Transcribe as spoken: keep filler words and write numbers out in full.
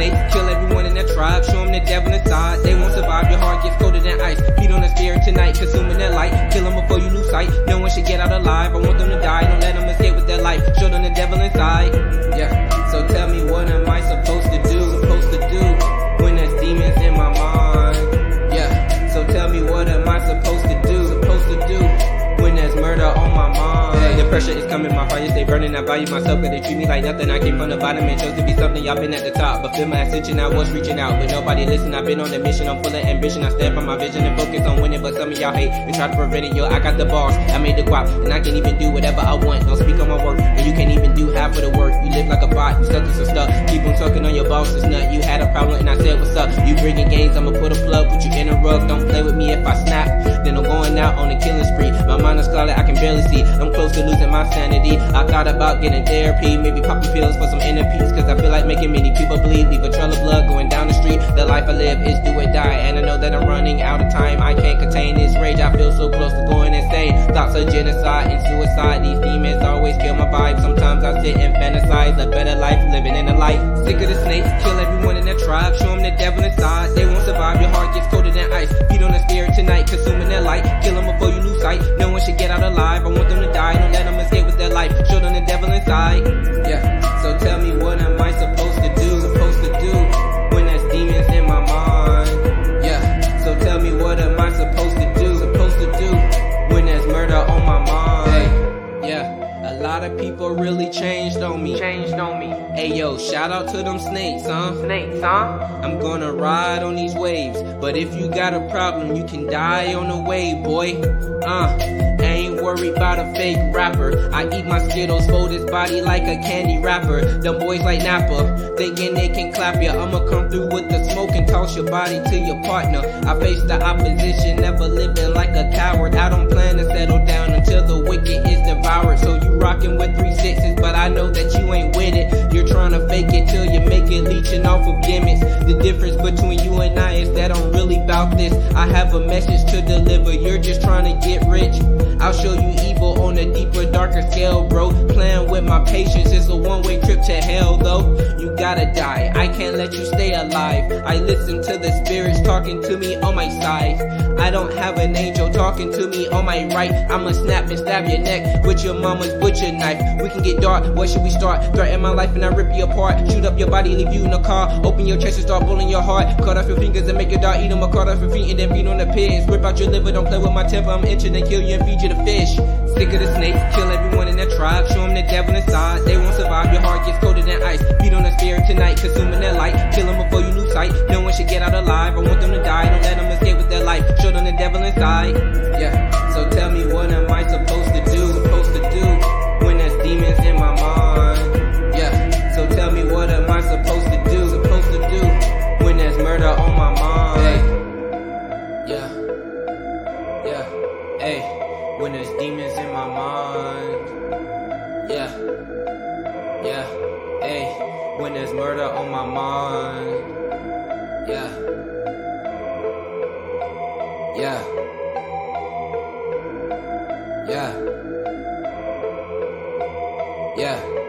snakes, kill everyone in their tribe, show them the devil inside. They won't survive, your heart gets colder than ice. Feed on the spirit tonight, consuming their light. Kill them before you lose sight, no one should get out alive. I want them to die, don't let them escape with their life. Show them the devil inside. Yeah, so tell me, what am I supposed to do? Supposed to do when there's demons in my mind? Yeah, so tell me, what am I supposed to do? Supposed to do when there's murder on my mind? Hey, the pressure is coming, my heart is stay burning. I value myself, cause they treat me like nothing. I came from the bottom and chose to be something. Y'all been at the top, but feel my ascension. I was reaching out, but nobody listen. I've been on a mission, I'm full of ambition. I stand for my vision and focus on winning, but some of y'all hate and try to prevent it. Yo, I got the boss, I made the guap, and I can even do whatever I want. Don't speak on my work, and you can't even do half of the work. You live like a bot, you suck some stuff. Keep on sucking on your boss's nut. You had a problem and I said what's up. You bringing games, I'ma put a plug, put you in a rug. Don't play with me if I snap, then I'm going out on a killing spree. My mind is clouded, I can barely see. I'm close to losing my sanity. I thought about getting therapy, maybe popping pills for some inner peace, cause I feel like making many people bleed. Leave a trail of blood going down the street. The life I live is do or die, and I know that I'm running out of time. I can't contain this rage, I feel so close to going insane. Thoughts of genocide and suicide, these demons always kill my vibe. Sometimes I sit and fantasize a better life, living in the light. Sick of the snakes, kill everyone in their tribe, show them the devil inside. They won't survive, your heart gets colder than ice. Feed on the spirit tonight, consuming their light. Kill them before you lose sight, no one should get out alive. I want them to die, don't let them escape with their life. Show them the devil inside. Yeah, so tell me, what am I supposed to do? Supposed to do when there's demons in my mind? Yeah, so tell me, what am I supposed to do? Supposed to do when there's murder on my mind? Hey, yeah, a lot of people really changed on me. Changed on me. Hey yo, shout out to them snakes, huh? Snakes, huh? I'm gonna ride on these waves, but if you got a problem, you can die on the way, boy. Uh, ain't worried about a fake rapper. I eat my Skittles, fold his body like a candy wrapper. Them boys like Napa, thinking they can clap ya. I'ma come through with the smoke and toss your body to your partner. I face the opposition, never living like a coward. I don't plan to settle down until the wicked is devoured. So you rockin' with three sixes, but I know that you ain't with it. You're trying to fake it till you make it, leeching off of gimmicks. The difference between you and I is that I'm really about this. I have a message to deliver, you're just trying to get rich. I'll show you evil on a deeper, darker scale, bro. Playing with my patience is a one-way trip to hell, though. You gotta die, I can't let you stay alive. I listen to the spirits talking to me on my side. I don't have an angel talking to me on my right. I'ma snap and stab your neck with your mama's butcher knife. We can get dark, where should we start? Threaten my life and I rip you apart. Shoot up your body, leave you in the car. Open your chest and start pulling your heart. Cut off your fingers and make your dog eat them. Or cut off your feet and then beat on the pigs. Rip out your liver, don't play with my temper. I'm itching and kill you and feed you the fish. Sick of the snakes, kill everyone in their tribe. Show them the devil inside, they won't survive. Your heart gets colder than ice. Feed on the spirit tonight, consuming their light. Kill them before you lose sight, no one should get out alive. I want them to die, don't let them escape with their life. Show them the devil inside. Yeah, so tell me, what am I supposed to do? Supposed to do when there's demons in my mind? Yeah, so tell me, what am I supposed to do? Supposed to do when there's murder on my mind? Hey, yeah, yeah, hey, when there's demons in my mind. Yeah, yeah, hey, when there's murder on my mind. Yeah, yeah, yeah, yeah.